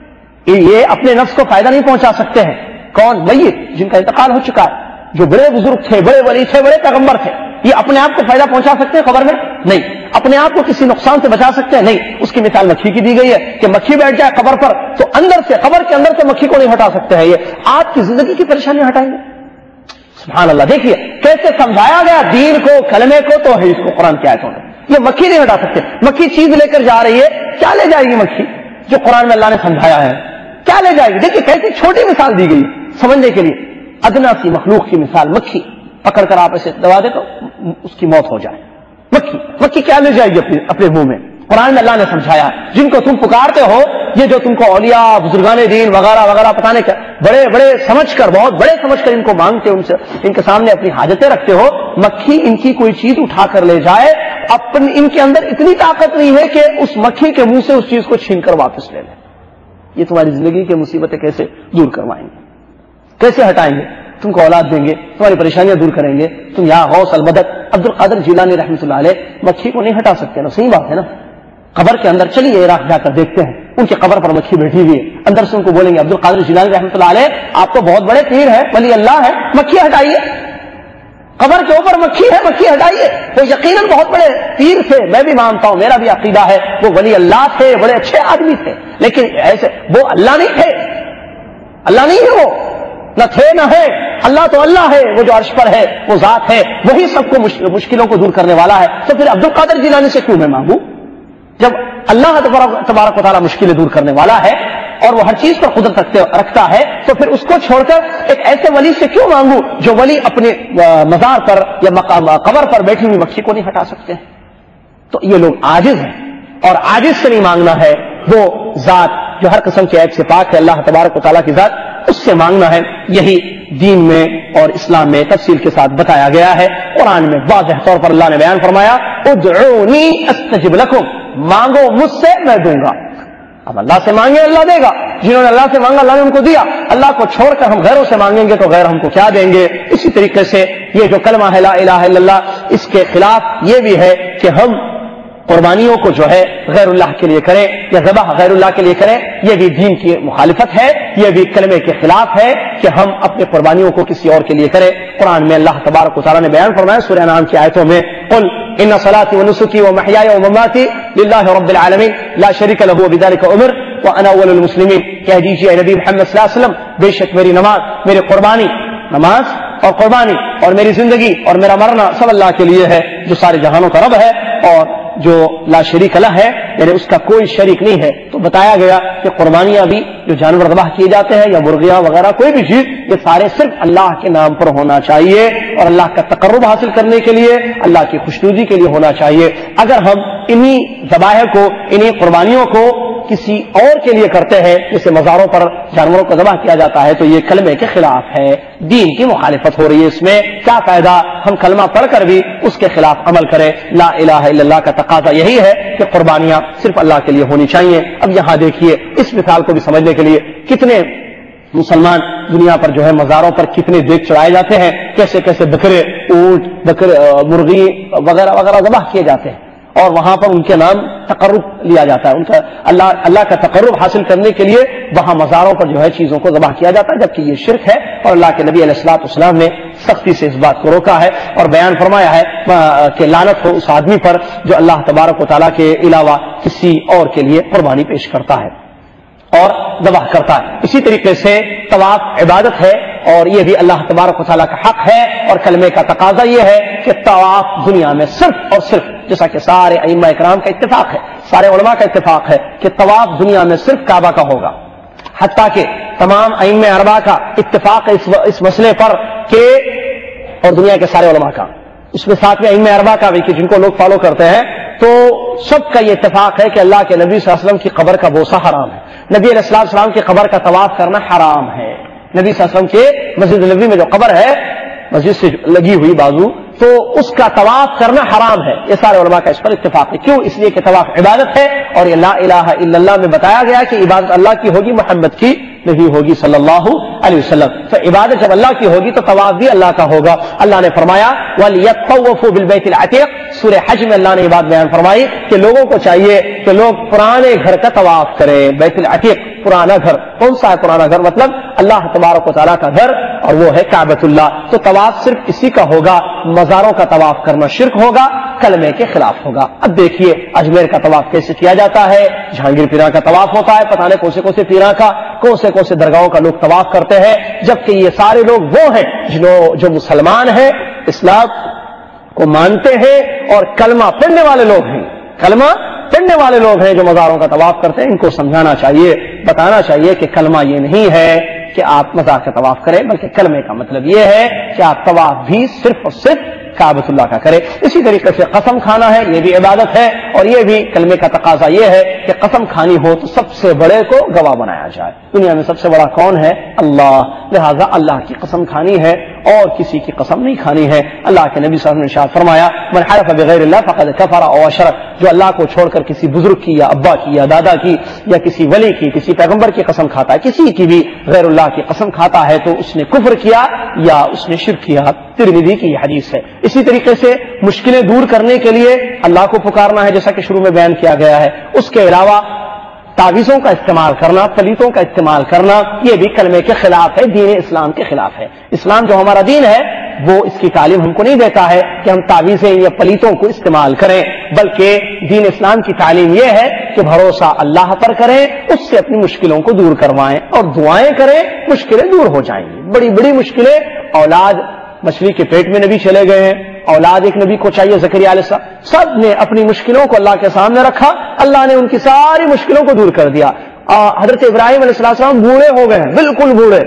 یہ اپنے نفس کو فائدہ نہیں پہنچا سکتے ہیں۔ کون؟ میت جن کا انتقال ہو چکا ہے، جو بڑے بزرگ تھے، بڑے ولی تھے، بڑے پیغمبر تھے، یہ اپنے آپ کو فائدہ پہنچا سکتے ہیں قبر میں؟ نہیں۔ اپنے آپ کو کسی نقصان سے بچا سکتے ہیں؟ نہیں۔ اس کی مثال مکھی کی دی گئی ہے کہ مکھی بیٹھ جائے قبر پر تو اندر سے، قبر کے اندر سے مکھی کو نہیں ہٹا سکتے ہیں، یہ آپ کی زندگی کی پریشانی ہٹائیں گے۔ سبحان اللہ، دیکھیے کیسے سمجھایا گیا دین کو، کلمے کو، توحید کو قرآن کی آیتوں میں۔ یہ مکھی نہیں ہٹا سکتے، مکھی چیز لے کر جا رہی ہے، کیا لے جائے گی مکھی جو قرآن میں اللہ نے سمجھایا ہے؟ کیا لے جائے گی؟ دیکھیے کیسی چھوٹی مثال دی گئی سمجھنے کے لیے، ادنا سی مخلوق کی مثال، مکھی پکڑ کر آپ اسے دبا دے تو اس کی موت ہو جائے۔ مکھی کیا لے جائے گی اپنے منہ میں؟ قرآن میں اللہ نے سمجھایا جن کو تم پکارتے ہو، یہ جو تم کو اولیاء، بزرگان دین وغیرہ وغیرہ پتہ نہیں کیا بڑے بڑے سمجھ کر، بہت بڑے سمجھ کر ان کو مانگتے، ان سے ان کے سامنے اپنی حاجتیں رکھتے ہو، مکھی ان کی کوئی چیز اٹھا کر لے جائے، ان کے اندر اتنی طاقت نہیں ہے کہ اس مکھی کے منہ سے اس چیز کو چھین کر واپس لے لیں۔ یہ تمہاری زندگی کی مصیبتیں کیسے دور کروائیں گے، کیسے ہٹائیں گے؟ تم کو اولاد دیں گے، تمہاری پریشانیاں دور کریں گے، تم یہاں غوث المدد عبد القادر جیلانی رحمۃ اللہ علیہ مکھی کو نہیں ہٹا سکتے نا، صحیح بات ہے نا۔ قبر کے اندر چلیے عراق جا کر دیکھتے ہیں، ان کی قبر پر مکھی بیٹھی ہوئی ہے، اندر سے ان کو بولیں گے عبد القادر جیلانی رحمۃ اللہ علیہ آپ تو بہت بڑے پیر ہے، ولی اللہ ہے، مکھی ہٹائیے، قبر کے اوپر مکھی ہے، مکھی ہٹائیے۔ وہ یقیناً بہت بڑے پیر تھے، میں بھی مانتا ہوں، میرا بھی عقیدہ ہے وہ ولی اللہ تھے، بڑے اچھے آدمی تھے، لیکن ایسے وہ اللہ نہیں تھے، اللہ نہیں ہے، وہ نہ تھے نہ ہے، اللہ تو اللہ ہے، وہ جو عرش پر ہے وہ ذات ہے، وہی سب کو مشکلوں کو دور کرنے والا ہے، تو پھر عبد القادر جیلانی سے کیوں میں مانگوں؟ جب اللہ تبارک و تعالیٰ مشکلیں دور کرنے والا ہے اور وہ ہر چیز پر قدرت رکھتا ہے تو پھر اس کو چھوڑ کر ایک ایسے ولی سے کیوں مانگوں جو ولی اپنے مزار پر یا قبر پر بیٹھی ہوئی مکھی کو نہیں ہٹا سکتے ہیں؟ تو یہ لوگ عاجز ہیں، اور عاجز سے نہیں مانگنا ہے، وہ ذات جو ہر قسم کے عیب سے پاک ہے، اللہ تبارک و تعالیٰ کی ذات، اس سے مانگنا ہے۔ یہی دین میں اور اسلام میں تفصیل کے ساتھ بتایا گیا ہے۔ قرآن میں واضح طور پر اللہ نے بیان فرمایا ادعونی استجب لکم، مانگو مجھ سے میں دوں گا۔ اب اللہ سے مانگے اللہ دے گا، جنہوں نے اللہ سے مانگا اللہ نے ان کو دیا، اللہ کو چھوڑ کر ہم غیروں سے مانگیں گے تو غیر ہم کو کیا دیں گے؟ اسی طریقے سے یہ جو کلمہ ہے لا الہ الا اللہ، اس کے خلاف یہ بھی ہے کہ ہم قربانیوں کو جو ہے غیر اللہ کے لیے کریں یا ذبح غیر اللہ کے لیے کریں، یہ بھی دین کی مخالفت ہے، یہ بھی کلمے کے خلاف ہے کہ ہم اپنے قربانیوں کو کسی اور کے لیے کریں۔ قرآن میں اللہ تبارک و تعالیٰ نے بیان فرمایا سورہ انعام کی آیتوں میں قل ان صلاتی ونسکی ومحیای ومماتی للہ رب العالمین لا شریک لہ وبذلک امرت وانا اول المسلمین، کہہ دیجیے نبی محمد صلی اللہ علیہ وسلم بے شک میری نماز، میری قربانی، نماز اور قربانی اور میری زندگی اور میرا مرنا سب اللہ کے لیے ہے جو سارے جہانوں کا رب ہے اور جو لا شریک لہ ہے، یعنی اس کا کوئی شریک نہیں ہے۔ تو بتایا گیا کہ قربانیاں بھی جو جانور ذبح کیے جاتے ہیں یا مرغیاں وغیرہ کوئی بھی چیز، یہ سارے صرف اللہ کے نام پر ہونا چاہیے اور اللہ کا تقرب حاصل کرنے کے لیے، اللہ کی خوشنودی کے لیے ہونا چاہیے۔ اگر ہم انہی ذبائح کو، انہی قربانیوں کو کسی اور کے لیے کرتے ہیں، جیسے مزاروں پر جانوروں کو ذبح کیا جاتا ہے، تو یہ کلمے کے خلاف ہے، دین کی مخالفت ہو رہی ہے۔ اس میں کیا فائدہ ہم کلمہ پڑھ کر بھی اس کے خلاف عمل کریں؟ لا الہ الا اللہ کا تقاضا یہی ہے کہ قربانیاں صرف اللہ کے لیے ہونی چاہیے۔ اب یہاں دیکھیے اس مثال کو بھی سمجھنے کے لیے کتنے مسلمان دنیا پر جو ہے مزاروں پر کتنے دیگ چڑھائے جاتے ہیں، کیسے کیسے بکرے، اونٹ، مرغی وغیرہ وغیرہ ذبح کیے جاتے ہیں، اور وہاں پر ان کے نام تقرب لیا جاتا ہے، ان کا اللہ کا تقرب حاصل کرنے کے لیے وہاں مزاروں پر جو ہے چیزوں کو ذبح کیا جاتا ہے، جبکہ یہ شرک ہے اور اللہ کے نبی علیہ الصلوۃ والسلام نے سختی سے اس بات کو روکا ہے اور بیان فرمایا ہے کہ لعنت ہو اس آدمی پر جو اللہ تبارک و تعالیٰ کے علاوہ کسی اور کے لیے قربانی پیش کرتا ہے اور ذبح کرتا ہے۔ اسی طریقے سے طواف عبادت ہے اور یہ بھی اللہ تبارک و تعالیٰ کا حق ہے، اور کلمے کا تقاضا یہ ہے کہ طواف دنیا میں صرف اور صرف، جیسا کہ سارے ائمہ اکرام کا اتفاق ہے، سارے علماء کا اتفاق ہے کہ طواف دنیا میں صرف کعبہ کا ہوگا، حتیٰ کہ تمام ائمہ اربعہ کا اتفاق ہے اس مسئلے پر کہ، اور دنیا کے سارے علماء کا، اس میں ساتھ میں ائمہ اربعہ کا بھی کہ جن کو لوگ فالو کرتے ہیں، تو سب کا یہ اتفاق ہے کہ اللہ کے نبی صلی اللہ علیہ وسلم کی قبر کا بوسہ حرام ہے، نبی علیہ السلام کی قبر کا طواف کرنا حرام ہے، نبی صلی اللہ علیہ وسلم کے مسجد نبوی میں جو قبر ہے مسجد سے لگی ہوئی بازو، تو اس کا طواف کرنا حرام ہے، یہ سارے علماء کا اس پر اتفاق ہے۔ کیوں؟ اس لیے کہ طواف عبادت ہے، اور یہ لا الہ الا اللہ میں بتایا گیا کہ عبادت اللہ کی ہوگی، محمد کی نہیں ہوگی صلی اللہ علیہ وسلم۔ تو عبادت جب اللہ کی ہوگی تو طواف بھی اللہ کا ہوگا۔ اللہ نے فرمایا وَلْيَطَّوَّفُوا بِالْبَيْتِ الْعَتِيقِ، سورہ حج میں اللہ نے یہ بات بیان فرمائی کہ لوگوں کو چاہیے کہ لوگ پرانے گھر کا طواف کریں۔ بیت العتیق پرانا گھر، کون سا ہے پرانا گھر؟ مطلب اللہ تبارک و تعالیٰ کا گھر، اور وہ ہے کعبۃ اللہ۔ تو طواف صرف اسی کا ہوگا، مزاروں کا طواف کرنا شرک ہوگا، کلمے کے خلاف ہوگا۔ اب دیکھیے اجمیر کا طواف کیسے کیا جاتا ہے، جہانگیر پیراں کا طواف ہوتا ہے، پتہ نہیں کون سے پیراں کا، کون سے درگاہوں کا لوگ طواف کرتے ہیں، جبکہ یہ سارے لوگ وہ ہیں جو مسلمان ہیں، اسلام کو مانتے ہیں اور کلمہ پڑھنے والے لوگ ہیں، کلمہ پڑھنے والے لوگ ہیں جو مزاروں کا طواف کرتے ہیں۔ ان کو سمجھانا چاہیے، بتانا چاہیے کہ کلمہ یہ نہیں ہے کہ آپ مزار کا طواف کریں، بلکہ کلمے کا مطلب یہ ہے کہ آپ طواف بھی صرف اور صرف کعبۃ اللہ کا کرے۔ اسی طریقے سے قسم کھانا ہے، یہ بھی عبادت ہے، اور یہ بھی کلمے کا تقاضا یہ ہے کہ قسم کھانی ہو تو سب سے بڑے کو گواہ بنایا جائے۔ دنیا میں سب سے بڑا کون ہے؟ اللہ، لہذا اللہ کی قسم کھانی ہے اور کسی کی قسم نہیں کھانی ہے۔ اللہ کے نبی صلی اللہ علیہ وسلم نے ارشاد فرمایا من حلف بغیر اللہ فقد کفر او اشرک، جو اللہ کو چھوڑ کر کسی بزرگ کی یا ابا کی یا دادا کی یا کسی ولی کی، کسی پیغمبر کی قسم کھاتا ہے، کسی کی بھی غیر اللہ کی قسم کھاتا ہے تو اس نے کفر کیا یا اس نے شرک کیا۔ ترمذی کی یہ حدیث ہے۔ اسی طریقے سے مشکلیں دور کرنے کے لیے اللہ کو پکارنا ہے، جیسا کہ شروع میں بیان کیا گیا ہے۔ اس کے علاوہ تعویذوں کا استعمال کرنا، پلیتوں کا استعمال کرنا، یہ بھی کلمے کے خلاف ہے، دین اسلام کے خلاف ہے۔ اسلام جو ہمارا دین ہے وہ اس کی تعلیم ہم کو نہیں دیتا ہے کہ ہم تعویذیں یا پلیتوں کو استعمال کریں، بلکہ دین اسلام کی تعلیم یہ ہے کہ بھروسہ اللہ پر کریں، اس سے اپنی مشکلوں کو دور کروائیں اور دعائیں کریں، مشکلیں دور ہو جائیں گی۔ بڑی بڑی مشکلیں، اولاد مچھلی کے پیٹ میں نبی چلے گئے ہیں، اولاد ایک نبی کو چاہیے، زکریا علیہ السلام، سب نے اپنی مشکلوں کو اللہ کے سامنے رکھا، اللہ نے ان کی ساری مشکلوں کو دور کر دیا۔ حضرت ابراہیم علیہ السلام بوڑھے ہو گئے ہیں، بالکل بوڑھے،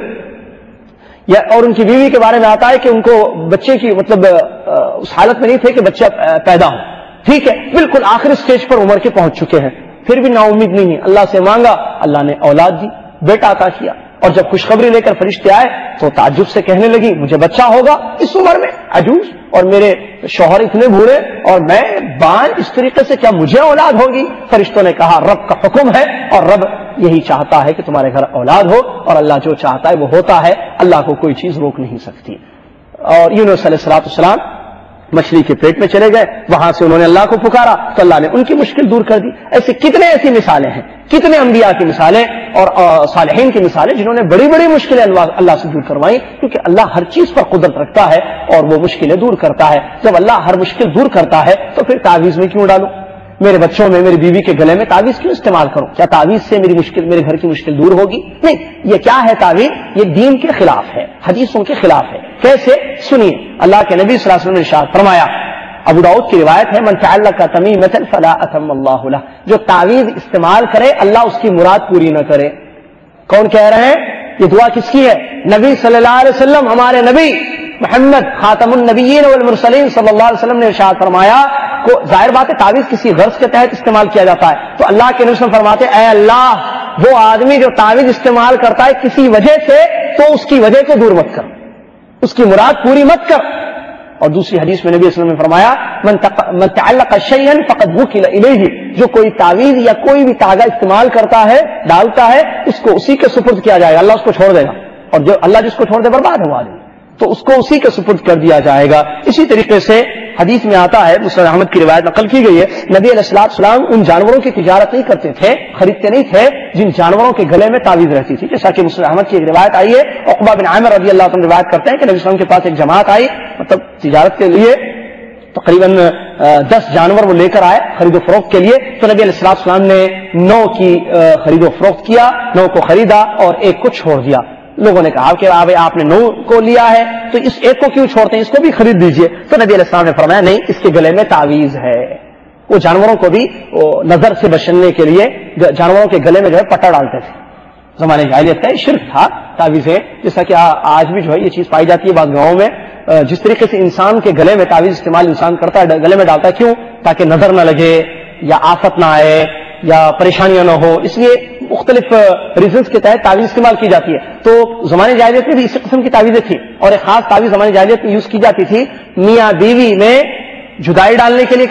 اور ان کی بیوی کے بارے میں آتا ہے کہ ان کو بچے کی مطلب اس حالت میں نہیں تھے کہ بچہ پیدا ہو، ٹھیک ہے، بالکل آخری سٹیج پر عمر کے پہنچ چکے ہیں، پھر بھی نا امید نہیں ہے، اللہ سے مانگا، اللہ نے اولاد دی، بیٹا عطا کیا، اور جب خوشخبری لے کر فرشتے آئے تو تعجب سے کہنے لگی مجھے بچہ ہوگا اس عمر میں، عجوز، اور میرے شوہر اتنے بوڑھے اور میں بان، اس طریقے سے کیا مجھے اولاد ہوگی؟ فرشتوں نے کہا رب کا حکم ہے، اور رب یہی چاہتا ہے کہ تمہارے گھر اولاد ہو، اور اللہ جو چاہتا ہے وہ ہوتا ہے، اللہ کو کوئی چیز روک نہیں سکتی۔ اور یونس علیہ السلام مچھلی کے پیٹ میں چلے گئے، وہاں سے انہوں نے اللہ کو پکارا تو اللہ نے ان کی مشکل دور کر دی۔ ایسے کتنے ایسی مثالیں ہیں، کتنے انبیاء کی مثالیں اور صالحین کی مثالیں جنہوں نے بڑی بڑی مشکلیں اللہ سے دور کروائی، کیونکہ اللہ ہر چیز پر قدرت رکھتا ہے اور وہ مشکلیں دور کرتا ہے۔ جب اللہ ہر مشکل دور کرتا ہے تو پھر تعویذ میں کیوں ڈالوں؟ میرے بچوں میں، میری بیوی کے گلے میں تعویذ کیوں استعمال کروں؟ کیا تعویذ سے میرے گھر کی مشکل دور ہوگی؟ نہیں، یہ کیا ہے تعویذ؟ یہ دین کے خلاف ہے، حدیثوں کے خلاف ہے۔ کیسے؟ سنیے، اللہ کے نبی صلی اللہ علیہ وسلم نے ارشاد فرمایا، ابو داؤد کی روایت ہے، من تعلق تمیمۃ فلا اتم اللہ لہ، جو تعویذ استعمال کرے اللہ اس کی مراد پوری نہ کرے۔ کون کہہ رہے ہیں؟ یہ دعا کس کی ہے؟ نبی صلی اللہ علیہ وسلم، ہمارے نبی محمد خاتم النبیین والمرسلین صلی اللہ علیہ وسلم نے ارشاد فرمایا، کو ظاہر بات ہے تعویذ کسی غرض کے تحت استعمال کیا جاتا ہے، تو اللہ کے نبی صلی اللہ علیہ وسلم فرماتے اے اللہ، وہ آدمی جو تعویذ استعمال کرتا ہے کسی وجہ سے تو اس کی وجہ کو دور مت کر، اس کی مراد پوری مت کر۔ اور دوسری حدیث میں نبی صلی اللہ علیہ وسلم نے فرمایا من تعلق شیئا فقد وکل الیہ، جو کوئی تعویذ یا کوئی بھی تاگا استعمال کرتا ہے، ڈالتا ہے، اس کو اسی کے سپرد کیا جائے گا، اللہ اس کو چھوڑ دے گا، اور جو اللہ جس کو چھوڑ دے برباد ہوا آدمی، تو اس کو اسی کے سپرد کر دیا جائے گا۔ اسی طریقے سے حدیث میں آتا ہے، مسند احمد کی روایت نقل کی گئی ہے، نبی علیہ السلام ان جانوروں کی تجارت نہیں کرتے تھے، خریدتے نہیں تھے جن جانوروں کے گلے میں تعویذ رہتی تھی، جیسا کہ مسند احمد کی ایک روایت آئی ہے، عقبہ بن عامر رضی اللہ عنہ روایت کرتے ہیں کہ نبی صلی اللہ علیہ وسلم کے پاس ایک جماعت آئی، مطلب تجارت کے لیے، تقریباً 10 جانور وہ لے کر آئے خرید و فروخت کے لیے، تو نبی علیہ السلام نے 9 کی خرید و فروخت کیا، 9 کو خریدا اور ایک کو چھوڑ دیا۔ لوگوں نے کہا کہ آپ نے 9 کو لیا ہے تو اس ایک کو کیوں چھوڑتے ہیں، اس کو بھی خرید لیجئے، تو نبی علیہ السلام نے فرمایا نہیں، اس کے گلے میں تعویذ ہے۔ وہ جانوروں کو بھی نظر سے بچنے کے لیے جانوروں کے گلے میں جو ہے پٹا ڈالتے تھے، زمانے جاہلیت کا شرک تھا تعویذیں، جیسا کہ آج بھی جو ہے یہ چیز پائی جاتی ہے بعض گاؤں میں، جس طریقے سے انسان کے گلے میں تعویذ استعمال انسان کرتا ہے، گلے میں ڈالتا ہے، کیوں؟ تاکہ نظر نہ لگے یا آفت نہ آئے یا پریشانیاں نہ ہو، اس لیے مختلف ریزنز کے تحت تعویذ استعمال کی جاتی ہے۔ تو زمانے جاہلیت میں بھی اسی قسم کی تعویذیں تھی، اور ایک خاص تعویذ زمانے جاہلیت میں یوز کی جاتی تھی میاں بیوی میں جدائی ڈالنے کے لیے،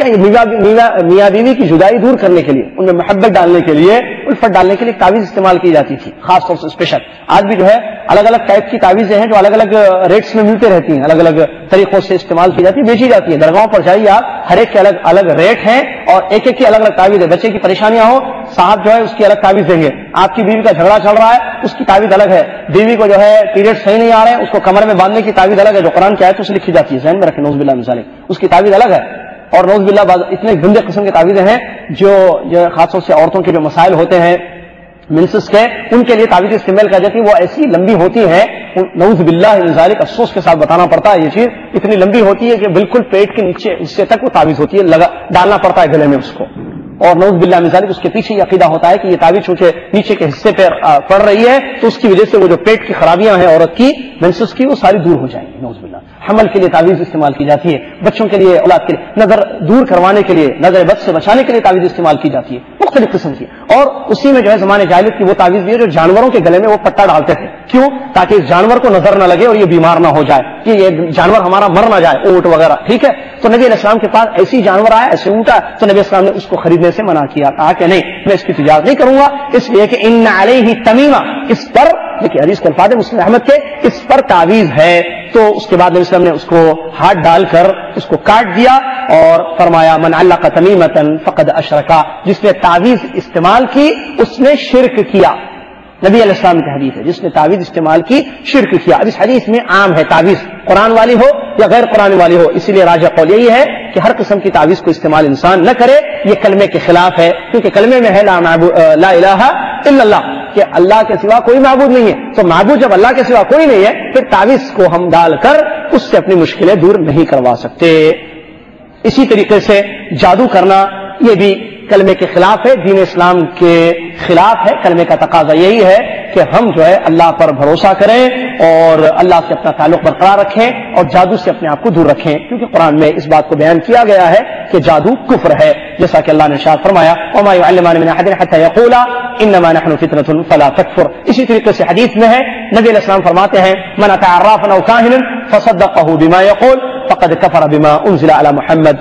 میاں بیوی کی جدائی دور کرنے کے لیے، ان میں محبت ڈالنے کے لیے، الفت ڈالنے کے لیے تعویذ استعمال کی جاتی تھی، خاص طور سے اسپیشل۔ آج بھی جو ہے الگ الگ ٹائپ کی تعویذیں ہیں جو الگ الگ ریٹس میں ملتے رہتی ہیں، الگ الگ طریقوں سے استعمال کی جاتی ہیں، بیچی جاتی ہیں، درگاہوں پر جائیے آپ، ہر ایک کے الگ الگ ریٹ ہیں اور ایک ایک کی الگ الگ تعویذ ہے۔ بچے کی پریشانیاں ہو، صاحب جو ہے اس کی الگ تعویذ دیں گے، آپ کی بیوی کا جھگڑا چل رہا ہے اس کی تعویذ الگ ہے، بیوی کو جو ہے پیریڈ صحیح نہیں آ رہے ہیں اس کو کمر میں باندھنے کی تعویذ الگ ہے جو قرآن کی آیتوں سے لکھی جاتی ہے، ذہن میں رکھیں، نعوذ باللہ من ذالک، اس کی تعویذ الگ ہے۔ اور نعوذ باللہ بعض اتنے گندے قسم کے تعویذیں ہیں جو خاص طور سے عورتوں کے جو مسائل ہوتے ہیں منسس کے، ان کے لیے تعویذ استعمال کی جاتی ہے، وہ ایسی لمبی ہوتی ہیں، نعوذ باللہ من ذالک، افسوس کے ساتھ بتانا پڑتا ہے یہ چیز اتنی لمبی ہوتی ہے کہ بالکل پیٹ کے نیچے حصے تک وہ تعویذ ہوتی ہے، ڈالنا پڑتا ہے گلے میں اس کو، اور نعوذ باللہ من ذالک اس کے پیچھے یہ عقیدہ ہوتا ہے کہ یہ تعویذ چونکہ نیچے کے حصے پہ پڑ رہی ہے تو اس کی وجہ سے وہ جو پیٹ کی خرابیاں ہیں عورت کی منسس کی وہ ساری دور ہو جائیں گی، نعوذ باللہ۔ حمل کے لیے تعویذ استعمال کی جاتی ہے، بچوں کے لیے، اولاد کے لیے، نظر دور کروانے کے لیے، نظر بد سے بچانے کے لیے تعویذ استعمال کی جاتی ہے، مختلف قسم کی۔ اور اسی میں جو ہے زمانے جاہلیت کی وہ تعویذ بھی ہے جو جانوروں کے گلے میں وہ پٹا ڈالتے تھے، کیوں؟ تاکہ اس جانور کو نظر نہ لگے اور یہ بیمار نہ ہو جائے، کہ یہ جانور ہمارا مر نہ جائے، اونٹ وغیرہ، ٹھیک ہے؟ تو نبی علیہ السلام کے پاس ایسی جانور آیا، ایسے اونٹ آیا تو نبی علیہ السلام نے اس کو خریدنے سے منع کیا، کہا کہ نہیں میں اس کی تجارت نہیں کروں گا، اس لیے کہ ان علیہ تمیمہ، اس پر، دیکھیے حدیث کے الفاظ مسلم احمد کے، اس پر تعویذ ہے۔ تو اس کے بعد نبی صلی اللہ علیہ وسلم نے اس کو ہاتھ ڈال کر اس کو کاٹ دیا اور فرمایا من علق تمیمۃ فقد اشرک، جس نے تعویذ استعمال کی اس نے شرک کیا، نبی علیہ السلام کی حدیث ہے، جس نے تعویذ استعمال کی شرک کیا۔ اب اس حدیث میں عام ہے تعویذ قرآن والی ہو یا غیر قرآن والی ہو، اسی لیے راجح قول یہی ہے کہ ہر قسم کی تعویذ کو استعمال انسان نہ کرے، یہ کلمے کے خلاف ہے، کیونکہ کلمے میں ہے لا الہ الا اللہ، کہ اللہ کے سوا کوئی معبود نہیں ہے، تو معبود جب اللہ کے سوا کوئی نہیں ہے پھر تعویذ کو ہم ڈال کر اس سے اپنی مشکلیں دور نہیں کروا سکتے۔ اسی طریقے سے جادو کرنا یہ بھی کلمے کے خلاف ہے، دین اسلام کے خلاف ہے۔ کلمے کا تقاضا یہی ہے کہ ہم جو ہے اللہ پر بھروسہ کریں اور اللہ سے اپنا تعلق برقرار رکھیں اور جادو سے اپنے آپ کو دور رکھیں، کیونکہ قرآن میں اس بات کو بیان کیا گیا ہے کہ جادو کفر ہے، جیسا کہ اللہ نے ارشاد فرمایا وما يعلمان من احد حتى يقولا انما نحن فتنة فلا تكفر۔ اسی طریقے سے حدیث میں ہے، نبی علیہ السلام فرماتے ہیں من اتى عرافا او كاهنا فصدقه بما يقول فقد كفر بما انزل على محمد۔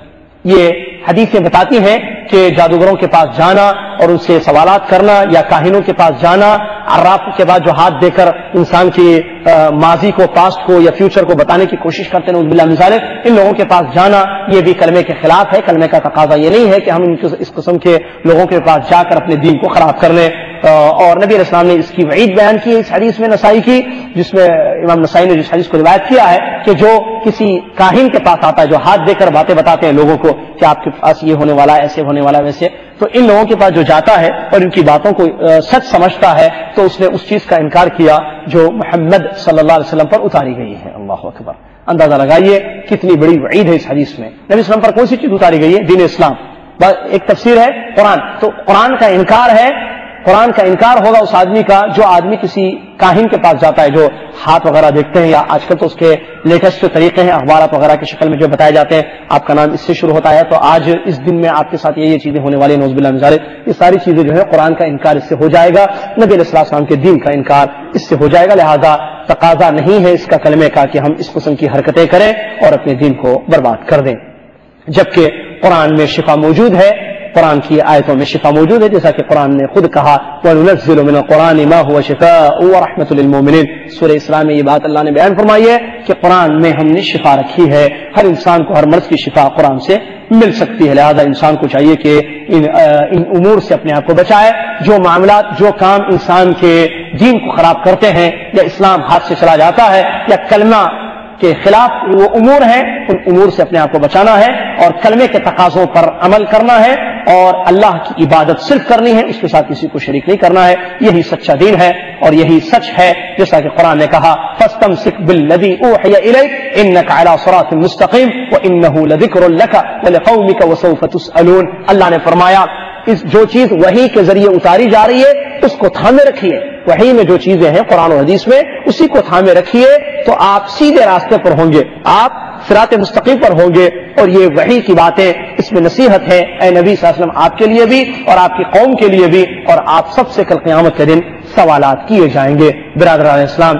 یہ حدیثیں بتاتی ہیں کہ جادوگروں کے پاس جانا اور ان سے سوالات کرنا یا کاہنوں کے پاس جانا، عراف کے بعد جو ہاتھ دے کر انسان کی ماضی کو، پاسٹ کو یا فیوچر کو بتانے کی کوشش کرتے ہیں، باللہ من ذالک، ان لوگوں کے پاس جانا یہ بھی کلمے کے خلاف ہے۔ کلمے کا تقاضا یہ نہیں ہے کہ ہم اس قسم کے لوگوں کے پاس جا کر اپنے دین کو خراب کر لیں، اور نبی علیہ السلام نے اس کی وعید بیان کی اس حدیث میں نسائی کی، جس میں امام نسائی نے جس حدیث کو روایت کیا ہے کہ جو کسی کاہن کے پاس آتا ہے، جو ہاتھ دے کر باتیں بتاتے ہیں لوگوں کو کہ آپ کے پاس یہ ہونے والا ہے، ایسے ہونے والا ہے، ویسے، تو ان لوگوں کے پاس جو جاتا ہے اور ان کی باتوں کو سچ سمجھتا ہے تو اس نے اس چیز کا انکار کیا جو محمد صلی اللہ علیہ وسلم پر اتاری گئی ہے۔ اللہ اکبر، اندازہ لگائیے کتنی بڑی وعید ہے اس حدیث میں۔ نبی صلی اللہ علیہ وسلم پر کون سی چیز اتاری گئی ہے؟ دین اسلام۔ ایک تفسیر ہے قرآن، تو قرآن کا انکار ہے، قرآن کا انکار ہوگا اس آدمی کا جو آدمی کسی کاہن کے پاس جاتا ہے، جو ہاتھ وغیرہ دیکھتے ہیں، یا آج کل تو اس کے لیٹسٹ طریقے ہیں اخبارات وغیرہ کی شکل میں جو بتائے جاتے ہیں، آپ کا نام اس سے شروع ہوتا ہے تو آج اس دن میں آپ کے ساتھ یہ چیزیں ہونے والی، نعوذ باللہ من ذالک، یہ ساری چیزیں جو ہے قرآن کا انکار اس سے ہو جائے گا، نبی علیہ السلام کے دین کا انکار اس سے ہو جائے گا، لہذا تقاضا نہیں ہے اس کا کلمے کا کہ ہم اس قسم کی حرکتیں کریں اور اپنے دین کو برباد کر دیں، جبکہ قرآن میں شفا موجود ہے، قرآن کی آیتوں میں شفا موجود ہے، جیسا کہ قرآن نے خود کہا وَنُنَزِّلُ مِنَ الْقُرْآنِ مَا هُوَ شِفَاءٌ وَرَحْمَةٌ لِلْمُؤْمِنِينَ۔ سورہ اسراء میں یہ بات اللہ نے بیان فرمائی ہے کہ قرآن میں ہم نے شفا رکھی ہے، ہر انسان کو، ہر مرض کی شفا قرآن سے مل سکتی ہے، لہذا انسان کو چاہیے کہ ان امور سے اپنے آپ کو بچائے، جو معاملات، جو کام انسان کے دین کو خراب کرتے ہیں یا اسلام ہاتھ سے چلا جاتا ہے یا کلمہ کے خلاف وہ امور ہیں، ان امور سے اپنے آپ کو بچانا ہے اور کلمے کے تقاضوں پر عمل کرنا ہے اور اللہ کی عبادت صرف کرنی ہے، اس کے ساتھ کسی کو شریک نہیں کرنا ہے، یہی سچا دین ہے اور یہی سچ ہے، جیسا کہ قرآن نے کہا فَاسْتَمْسِكْ بِالَّذِي أُوحِيَ إِلَيْكَ إِنَّكَ عَلَى صِرَاطٍ مُسْتَقِيمٍ وَإِنَّهُ لَذِكْرٌ لَكَ وَلِقَوْمِكَ وَسَوْفَ تُسْأَلُونَ۔ اللہ نے فرمایا جو چیز وحی کے ذریعے اتاری جا رہی ہے اس کو تھامے رکھیے، وحی میں جو چیزیں ہیں قرآن و حدیث میں اسی کو تھامے رکھیے تو آپ سیدھے راستے پر ہوں گے، آپ صراط مستقیم پر ہوں گے، اور یہ وحی کی باتیں اس میں نصیحت ہے اے نبی صلی اللہ علیہ وسلم، آپ کے لیے بھی اور آپ کی قوم کے لیے بھی، اور آپ سب سے کل قیامت کے دن سوالات کیے جائیں گے۔ برادران اسلام،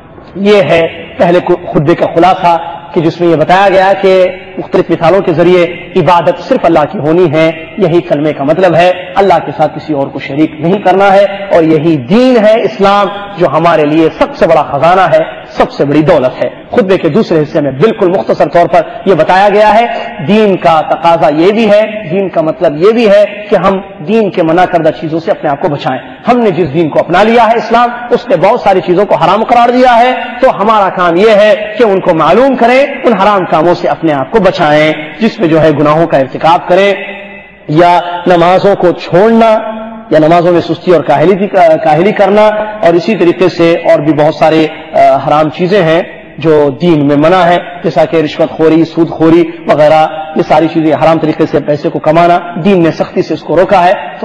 یہ ہے پہلے خطبے کا خلاصہ کہ جس میں یہ بتایا گیا کہ مختلف مثالوں کے ذریعے عبادت صرف اللہ کی ہونی ہے، یہی کلمے کا مطلب ہے، اللہ کے ساتھ کسی اور کو شریک نہیں کرنا ہے، اور یہی دین ہے اسلام جو ہمارے لیے سب سے بڑا خزانہ ہے، سب سے بڑی دولت ہے۔ خطبے کے دوسرے حصے میں بالکل مختصر طور پر یہ بتایا گیا ہے دین کا تقاضا یہ بھی ہے، دین کا مطلب یہ بھی ہے کہ ہم دین کے منع کردہ چیزوں سے اپنے آپ کو بچائیں۔ ہم نے جس دین کو اپنا لیا ہے اسلام، اس نے بہت ساری چیزوں کو حرام قرار دیا ہے، تو ہمارا کام یہ ہے کہ ان کو معلوم کریں، ان حرام کاموں سے اپنے آپ کو بچائیں، جس میں جو ہے گناہوں کا ارتکاب کریں یا نمازوں کو چھوڑنا یا نمازوں میں سستی اور کاہلی کرنا، اور اسی طریقے سے اور بھی بہت سارے حرام چیزیں ہیں جو دین میں منع ہے، جیسا کہ رشوت خوری، سود خوری وغیرہ، یہ ساری چیزیں حرام طریقے سے پیسے کو کمانا، دین نے سختی سے اس کو روکا ہے، تو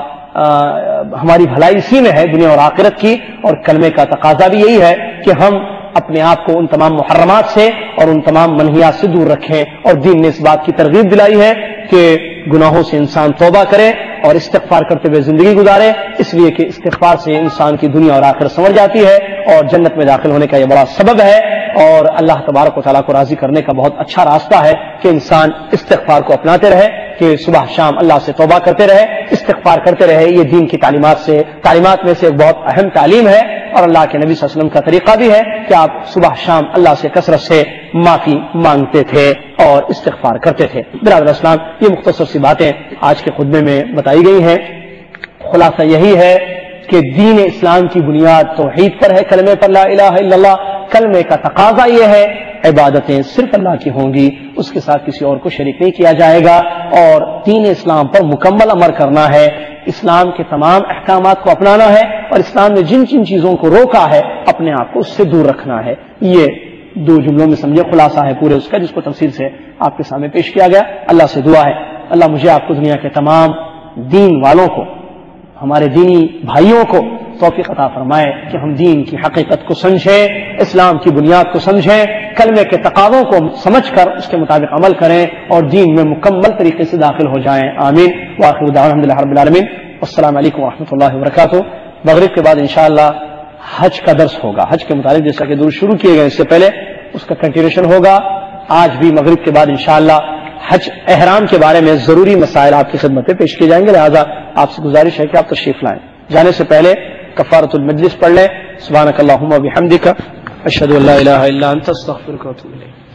ہماری بھلائی اسی میں ہے دنیا اور آخرت کی، اور کلمے کا تقاضا بھی یہی ہے کہ ہم اپنے آپ کو ان تمام محرمات سے اور ان تمام منہیات سے دور رکھیں، اور دین نے اس بات کی ترغیب دلائی ہے کہ گناہوں سے انسان توبہ کرے اور استغفار کرتے ہوئے زندگی گزارے، اس لیے کہ استغفار سے انسان کی دنیا اور آخرت سنور جاتی ہے اور جنت میں داخل ہونے کا یہ بڑا سبب ہے، اور اللہ تبارک و تعالیٰ کو راضی کرنے کا بہت اچھا راستہ ہے کہ انسان استغفار کو اپناتے رہے، کہ صبح شام اللہ سے توبہ کرتے رہے، استغفار کرتے رہے۔ یہ دین کی تعلیمات میں سے ایک بہت اہم تعلیم ہے، اور اللہ کے نبی صلی اللہ علیہ وسلم کا طریقہ بھی ہے کہ آپ صبح شام اللہ سے کثرت سے معافی مانگتے تھے اور استغفار کرتے تھے۔ برادر اسلام، یہ مختصر سی باتیں آج کے خطبے میں بتائی گئی ہیں۔ خلاصہ یہی ہے کہ دین اسلام کی بنیاد توحید پر ہے، کلمے پر، لا الہ الا اللہ۔ کلمے کا تقاضا یہ ہے عبادتیں صرف اللہ کی ہوں گی، اس کے ساتھ کسی اور کو شریک نہیں کیا جائے گا، اور دین اسلام پر مکمل عمل کرنا ہے، اسلام کے تمام احکامات کو اپنانا ہے، اور اسلام نے جن جن چیزوں کو روکا ہے اپنے آپ کو اس سے دور رکھنا ہے۔ یہ دو جملوں میں سمجھے خلاصہ ہے پورے اس کا، جس کو تفصیل سے آپ کے سامنے پیش کیا گیا۔ اللہ سے دعا ہے اللہ مجھے آپ کو دنیا کے تمام دین والوں کو، ہمارے دینی بھائیوں کو توفیق عطا فرمائے کہ ہم دین کی حقیقت کو سمجھیں، اسلام کی بنیاد کو سمجھیں، کلمے کے تقاضوں کو سمجھ کر اس کے مطابق عمل کریں اور دین میں مکمل طریقے سے داخل ہو جائیں. آمین. وآخر دعوانا الحمدللہ رب العالمین. السلام علیکم ورحمۃ اللہ وبرکاتہ. مغرب کے بعد انشاءاللہ حج کا درس ہوگا. حج کے متعلق جیسا کہ درود شروع کیے گئے اس سے پہلے اس کا کنٹینیوشن ہوگا. آج بھی مغرب کے بعد انشاءاللہ حج احرام کے بارے میں ضروری مسائل آپ کی خدمت میں پیش کیے جائیں گے، لہذا آپ سے گزارش ہے کہ آپ تشریف لائیں. جانے سے پہلے کفارۃ المجلس پڑھ لیں. سبحانک اللہم و بحمدک، اشہد ان لا الہ الا انت، استغفرک و اتوب الیک.